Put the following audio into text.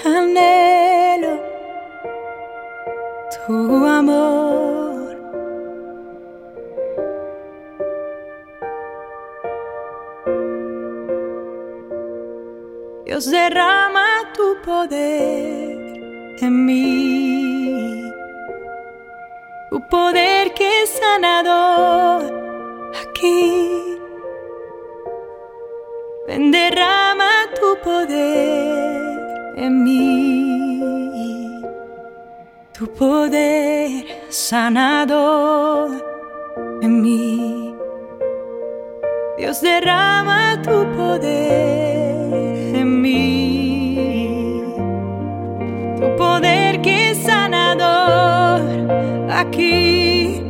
anhelo tu amor. Dios, derrama tu poder en mí, tu poder que es sanador aquí. Ven, derrama tu poder en mí, tu poder sanador en mí. Dios, derrama tu poder en mí, tu poder que es sanador aquí.